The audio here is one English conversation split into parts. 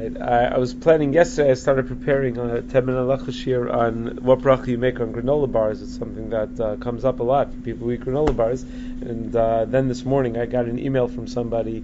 Right. I was planning yesterday. I started preparing a 10-minute halacha shir on what bracha you make on granola bars. It's something that comes up a lot for people who eat granola bars. And then this morning I got an email from somebody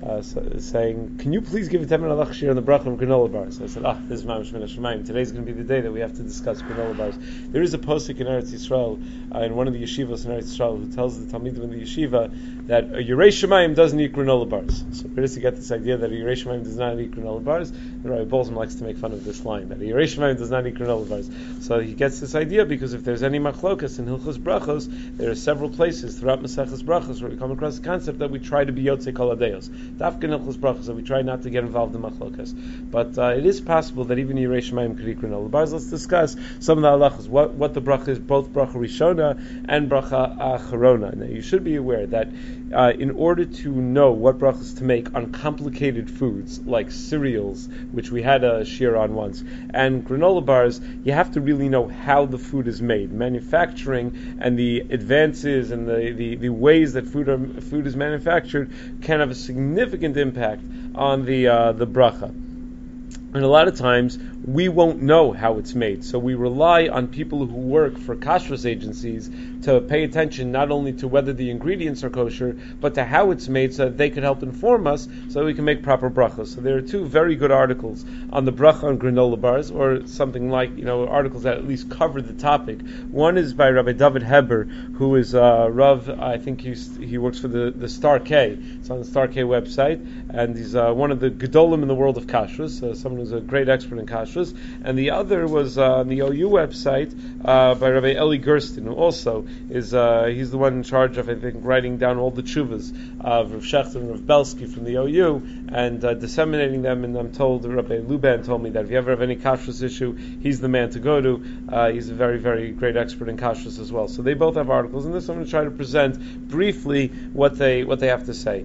saying, "Can you please give a 10-minute halacha shir on the bracha on granola bars?" I said, "This is Mamash Min HaShamayim. Today's going to be the day that we have to discuss granola bars." There is a posuk in Eretz Yisrael, in one of the yeshivas in Eretz Yisrael, who tells the talmidim in the yeshiva that a Yerei Shemayim doesn't eat granola bars. So where does he get this idea that a Yerei Shemayim does not eat granola bars? The Rabbi Bolzman likes to make fun of this line, that a Yerei Shemayim does not eat granola bars. So he gets this idea because if there's any machlokas in Hilchos Brachos, there are several places throughout Maseches Brachos where we come across the concept that we try to be Yotzei Kol Hadeos. Dafka in Hilchos Brachos, that we try not to get involved in machlokas. But it is possible that even Yerei Shemayim could eat granola bars. Let's discuss some of the halachas, what the bracha is, both bracha Rishona and bracha Acharona. Now you should be aware that in order to know what brachas to make on complicated foods like cereals, which we had a shir on once, and granola bars, you have to really know how the food is made. Manufacturing and the advances and the ways that food is manufactured can have a significant impact on the bracha. And a lot of times we won't know how it's made, so we rely on people who work for kashrus agencies to pay attention not only to whether the ingredients are kosher, but to how it's made, so that they can help inform us so we can make proper brachas. So there are two very good articles on the bracha on granola bars, or something like, articles that at least cover the topic. One is by Rabbi David Heber, who is Rav, I think he works for the Star K. It's on the Star K website, and he's one of the gedolim in the world of kashrus, someone who's a great expert in kashrus. And the other was on the OU website by Rabbi Eli Gersten, who also is he's the one in charge of, I think, writing down all the tshuvas of Rav Shechter and Rav Belsky from the OU and disseminating them. And I'm told, Rabbi Luban told me that if you ever have any kashrus issue, he's the man to go to. He's a very, very great expert in kashrus as well. So they both have articles in this. I'm going to try to present briefly what they have to say.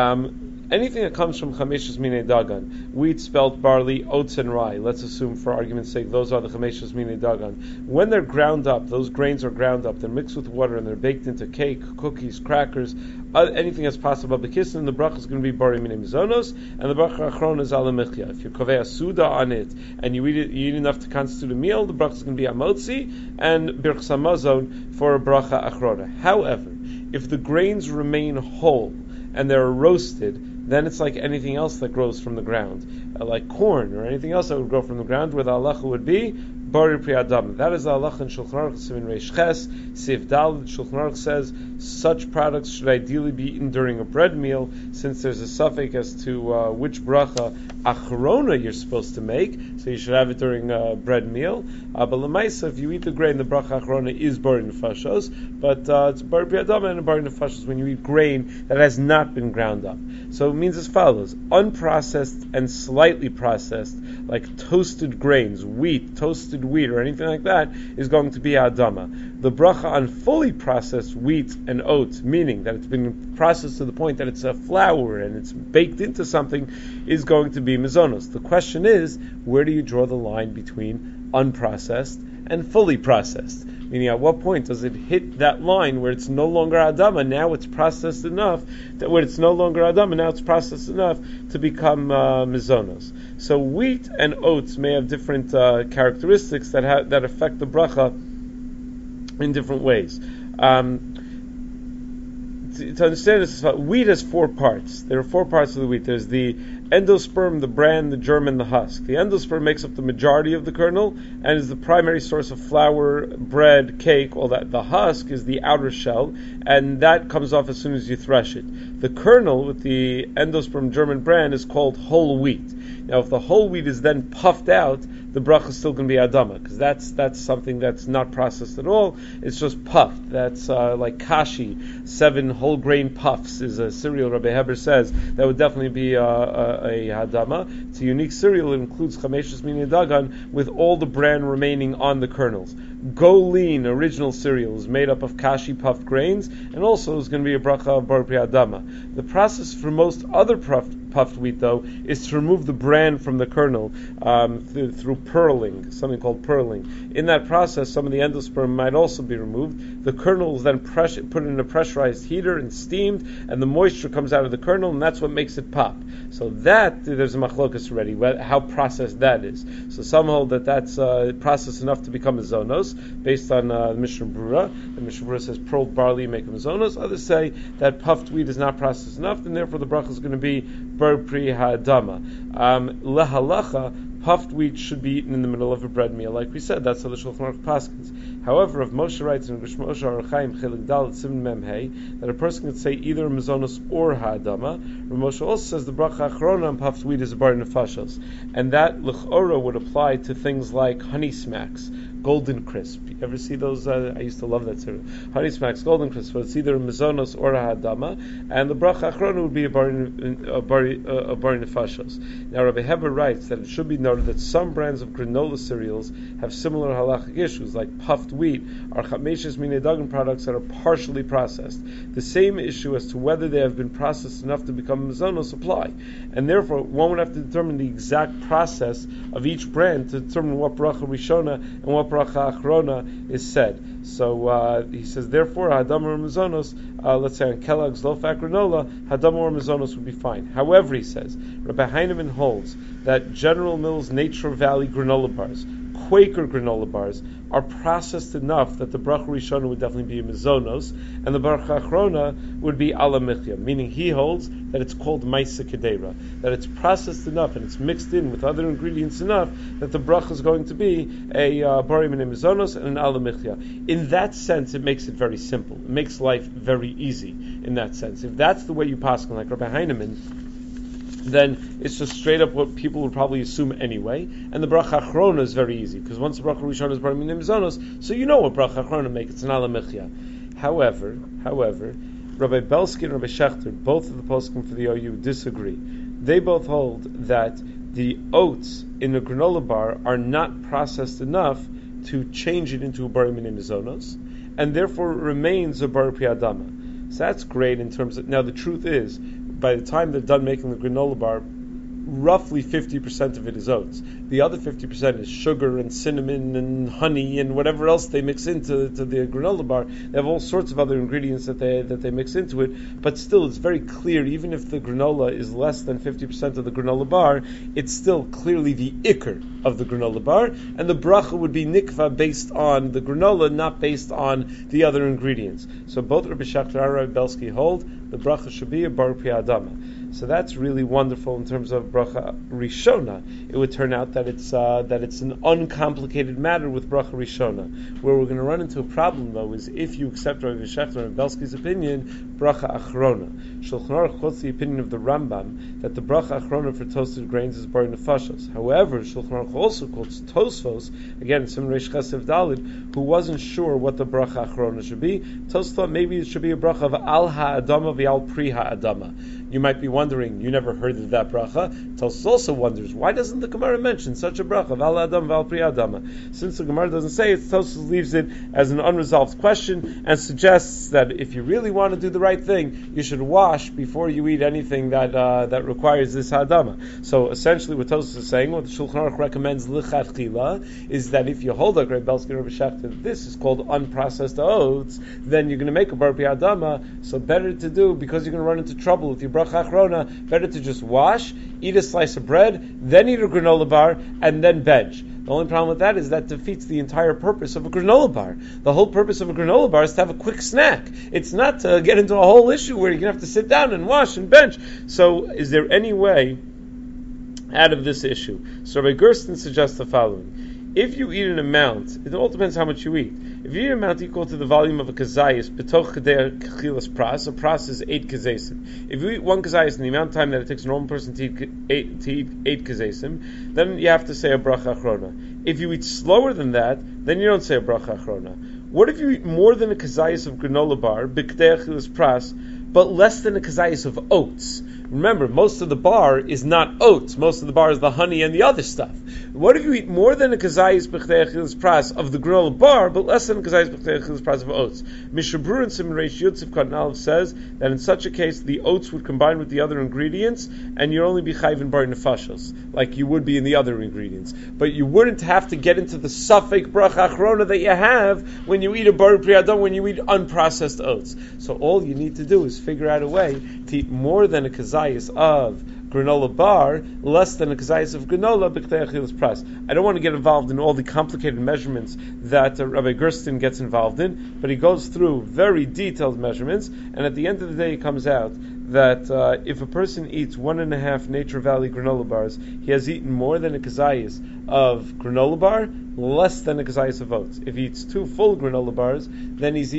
Anything that comes from chameshus minei dagan, wheat, spelt, barley, oats, and rye, let's assume for argument's sake those are the chameshus minei dagan. When they're ground up, those grains are ground up, they're mixed with water, and they're baked into cake, cookies, crackers, anything that's possible. Bekissin, the bracha is going to be bari minei mizonos, and the bracha achrona is ala michya. If you kovei suda on it, and you eat enough to constitute a meal, the bracha is going to be amotzi, and birchas hamazon for a bracha achrona. However, if the grains remain whole, and they're roasted, then it's like anything else that grows from the ground, like corn or anything else that would grow from the ground, where the halacha would be bari pri adam. That is the halacha in Shulchan Aruch Siman Reish Ches Sif Daled. Shulchan Aruch says such products should ideally be eaten during a bread meal, since there's a suffix as to which bracha achrona you're supposed to make, so you should have it during a bread meal. But l'maisa, if you eat the grain, the bracha achrona is bari nefashos, but it's bari pri adam and bari nefashos when you eat grain that has not been ground up. So it means as follows: unprocessed and slightly processed, like toasted grains, toasted wheat, or anything like that, is going to be adama. The bracha on fully processed wheat and oats, meaning that it's been processed to the point that it's a flour and it's baked into something, is going to be mizonos. The question is, where do you draw the line between unprocessed and fully processed? Meaning, at what point does it hit that line where it's no longer adama, now it's processed enough, that where it's no longer adama, now it's processed enough to become mizonos. So wheat and oats may have different characteristics that affect the bracha in different ways. To understand this, wheat has 4 parts. There are 4 parts of the wheat. There's the endosperm, the bran, the germ, and the husk. The endosperm makes up the majority of the kernel and is the primary source of flour, bread, cake, all that. The husk is the outer shell, and that comes off as soon as you thresh it. The kernel with the endosperm, germ, and bran is called whole wheat. Now, if the whole wheat is then puffed out, the bracha is still going to be adama, because that's something that's not processed at all. It's just puffed. That's like kashi, 7 whole grain puffs is a cereal. Rabbi Heber says that would definitely be a hadama. It's a unique cereal. It includes chameshus minei dagan with all the bran remaining on the kernels. Go Lean original cereal is made up of kashi puffed grains, and also is going to be a bracha of bar pri adama. The process for most other puffed puffed wheat dough is to remove the bran from the kernel through purling, something called purling. In that process, some of the endosperm might also be removed. The kernel is then put in a pressurized heater and steamed, and the moisture comes out of the kernel, and that's what makes it pop. So that, there's a machlokas already, how processed that is. So some hold that that's processed enough to become a zonos, based on the Mishnah Brura. The Mishnah Brura says pearled barley make them zonos. Others say that puffed wheat is not processed enough, and therefore the bracha is going to be bar pri ha'adama. Lehalacha, puffed wheat should be eaten in the middle of a bread meal, like we said. That's how the Shulchan Aruch paskins. However, if Moshe writes in Gush Moshe Arachaim Chelik Dalet Siman Mem Hey that a person can say either mazonos or ha'adama, Rav Moshe also says the bracha achrona on puffed wheat is a bar nefashos, and that l'chora would apply to things like honey smacks, golden crisp. You ever see those? I used to love that sort of honey smacks, golden crisp. But it's either a mazonos or a ha'adama, and the bracha achrona would be a bar nefashos. Now Rabbi Heber writes that it should be noted that some brands of granola cereals have similar halachic issues, like puffed wheat are chameshes minei products that are partially processed. The same issue as to whether they have been processed enough to become mazonos apply, and therefore one would have to determine the exact process of each brand to determine what bracha rishona and what bracha achrona is said. So he says, therefore, hadam or mazonos, let's say on Kellogg's low-fat granola, hadam or mazonos would be fine. However, he says, Rabbi Heinemann holds that General Mills Nature Valley granola bars, Quaker granola bars, are processed enough that the bracha rishona would definitely be a mazonos, and the bracha achrona would be ala michya, meaning he holds that it's called maisa kedera, that it's processed enough and it's mixed in with other ingredients enough that the bracha is going to be a bari min mazonos and an ala michya. In that sense, it makes it very simple. It makes life very easy in that sense. If that's the way you paskin, like Rabbi Heinemann, then it's just straight up what people would probably assume anyway. And the bracha achrona is very easy, because once the bracha rishona is bar minim zonos, so you know what bracha achrona make. It's an ala michya. However, Rabbi Belsky and Rabbi Shechter, both of the poskim for the OU, disagree. They both hold that the oats in a granola bar are not processed enough to change it into a bar minim zonos, and therefore it remains a bar pri adama. So that's great in terms of, now the truth is, by the time they're done making the granola bar, roughly 50% of it is oats. The other 50% is sugar and cinnamon and honey and whatever else they mix into the granola bar. They have all sorts of other ingredients that they mix into it, but still it's very clear, even if the granola is less than 50% of the granola bar, it's still clearly the ikr of the granola bar, and the bracha would be nikva based on the granola, not based on the other ingredients. So both Rabbi Shechter and Rabbi Belsky hold the bracha should be a bar pri adama. So that's really wonderful in terms of bracha rishona. It would turn out that it's an uncomplicated matter with bracha rishona. Where we're going to run into a problem though is if you accept Rabbi Shechter and Belsky's opinion, bracha achrona. Shulchan Aruch quotes the opinion of the Rambam that the bracha achrona for toasted grains is bar nefashos. However, Shulchan Aruch also quotes Tosfos, again Simon Reish Chesed Daled, who wasn't sure what the bracha achrona should be. Tosfos thought maybe it should be a bracha of al ha'adama v'al pri ha'adama. You might be wondering, you never heard of that bracha. Tosfos also wonders, why doesn't the Gemara mention such a bracha, Val Adam, Val Pri Adama? Since the Gemara doesn't say it, Tosfos leaves it as an unresolved question and suggests that if you really want to do the right thing, you should wash before you eat anything that requires this Hadama. So essentially what Tosfos is saying, what the Shulchan Aruch recommends lichatchila, is that if you hold a Rabbi Belsky Rabbi Shechter, this is called unprocessed oats, then you're going to make a Bar Pri Adama, so better to do, because you're going to run into trouble with your bracha achrona, better to just wash, eat a slice of bread, then eat a granola bar, and then bench. The only problem with that is that defeats the entire purpose of a granola bar. The whole purpose of a granola bar is to have a quick snack. It's not to get into a whole issue where you're going to have to sit down and wash and bench. So is there any way out of this issue? So Rabbi Gersten suggests the following. If you eat an amount, it all depends how much you eat. If you eat an amount equal to the volume of a kazayis, betoch kadei kachilas pras, a pras is 8 kazaysim. If you eat 1 kazayis in the amount of time that it takes a normal person to eat 8 kazaysim, then you have to say a bracha achrona. If you eat slower than that, then you don't say a bracha achrona. What if you eat more than a kazayis of granola bar, b'kdei kachilas pras, but less than a kazayis of oats? Remember, most of the bar is not oats. Most of the bar is the honey and the other stuff. What if you eat more than a kazayis b'chtei achilas pras of the granola bar, but less than a kazayis b'chtei achilas pras of oats? Mishabur and Simon Reish Yud Sif Katan Aleph says that in such a case, the oats would combine with the other ingredients, and you'd only be chayv in bar nefashos, like you would be in the other ingredients. But you wouldn't have to get into the suffix bracha achrona that you have when you eat a bar priyadon, when you eat unprocessed oats. So all you need to do is figure out a way to eat more than a kazayis of granola bar, less than a kazayis of granola b'chtei achilas pras. I don't want to get involved in all the complicated measurements that Rabbi Gersten gets involved in, but he goes through very detailed measurements, and at the end of the day, it comes out that if a person eats 1.5 Nature Valley granola bars, he has eaten more than a kazayis of granola bar, less than a kazayis of oats. If he eats 2 full granola bars, then he's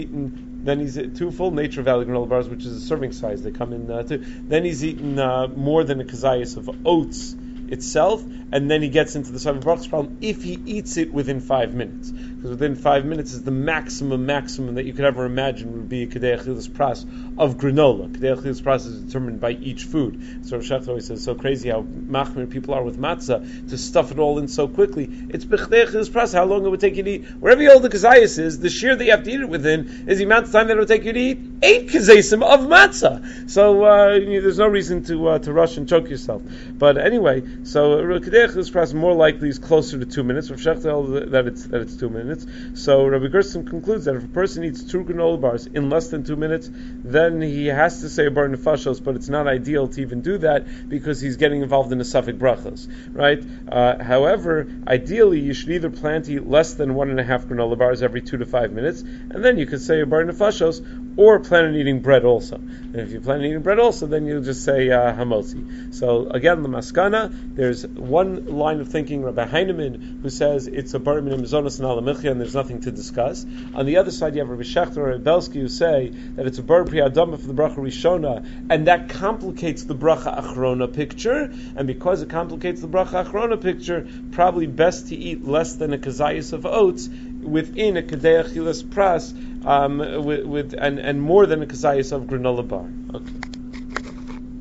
at 2 full Nature Valley granola bars, which is a serving size. They come in 2. Then he's eaten more than a kazayis of oats itself, and then he gets into the Savim Brachas problem if he eats it within 5 minutes. Because within 5 minutes is the maximum that you could ever imagine would be a Kedei Achilas Pras of granola. Kedei Achilas Pras is determined by each food. So Rav Shechter always says, so crazy how machmir people are with matzah to stuff it all in so quickly. It's Kedei Achilas Pras, how long it would take you to eat. Wherever you hold the kazayis is, the shear that you have to eat it within is the amount of time that it would take you to eat 8 kazaysim of matzah. So there's no reason to rush and choke yourself. But anyway, so Kedei Achilas Pras more likely is closer to 2 minutes. Rav Shechter held that it's 2 minutes. So Rabbi Gersten concludes that if a person eats 2 granola bars in less than 2 minutes, then he has to say a bar nefashos, but it's not ideal to even do that because he's getting involved in the suffix brachos, right? However, ideally you should either plan to eat less than 1.5 granola bars every 2 to 5 minutes, and then you could say a bar nefashos, or plan on eating bread also. And if you plan on eating bread also, then you'll just say hamotzi. So again, the maskana, there's one line of thinking, Rabbi Heinemann, who says it's a bar minim zonos and alamichya, and there's nothing to discuss. On the other side, you have Rabbi Shechter or Rabbi Belsky who say that it's a bar priyadama for the bracha rishona, and that complicates the bracha achrona picture. And because it complicates the bracha achrona picture, probably best to eat less than a kazayis of oats within a kedei achilas pras, and more than a kazayis of granola bar. Okay.